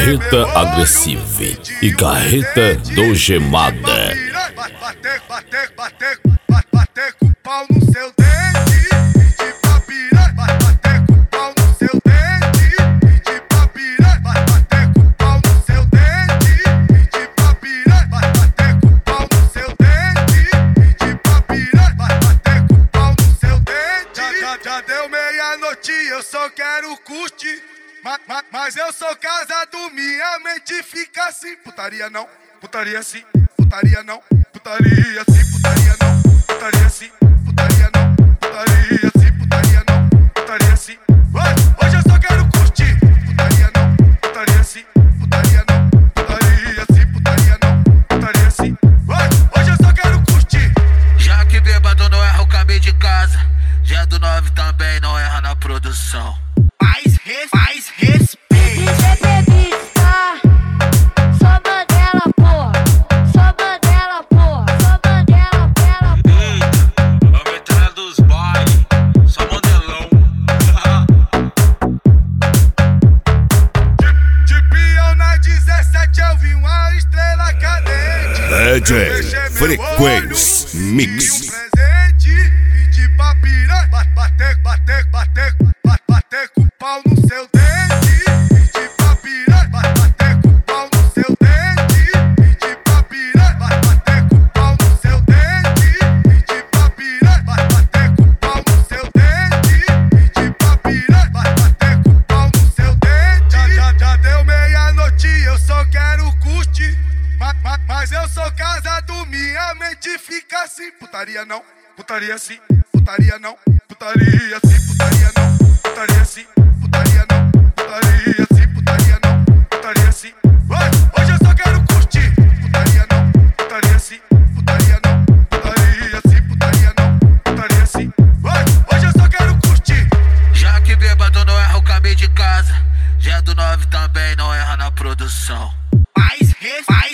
Carreta agressiva e carreta do gemada. Bater com o pau no seu dente, pedir pra pirar. Bater com o pau no seu dente, pedir pra pirar. Bater com o pau no seu dente, pedir pra pirar. Bater com o pau no seu dente, pedir pra pirar. Bater com o pau no seu dente. Já deu meia-noite, eu só quero curtir. Mas eu sou casado, minha mente fica assim. Putaria não, putaria sim, putaria não, putaria sim, putaria não, putaria sim, putaria não, putaria sim, putaria não, putaria sim. Hoje eu só quero curtir. Putaria não, putaria sim, putaria não, putaria sim, putaria não, putaria sim. Hoje eu só quero curtir. Já que bêbado não erra o caminho de casa, já do 9 também não erra na produção. Mais respeito. Bebista, só Mandela, porra. Só Mandela, porra. Só Mandela, pela porra. A metralha dos bailes, só Mandelão. De peão na 17 eu vi uma estrela cadente. DJ Frequência Mix. Presente, pedir pra pirar. Bater com o pau no seu dente, pedir pra pirar. Bater com o pau no seu dente, pedir pra pirar. Bater com o pau no seu dente, pedir pra pirar. Bater com o pau no seu dente, pedir pra pirar. Bater com o pau no seu dente. Já deu meia-noite, eu só quero curtir. Mas eu sou casado, minha mente fica assim. Putaria não, putaria sim, putaria não, putaria sim, putaria não, putaria sim, putaria não, putaria sim, putaria não, putaria sim. Hoje eu só quero curtir. Putaria não, putaria sim, putaria não, putaria sim, putaria não, putaria sim. Hoje eu só quero curtir. Já que bêbado não erra o caminho de casa, já do 9 também não erra na produção. Mais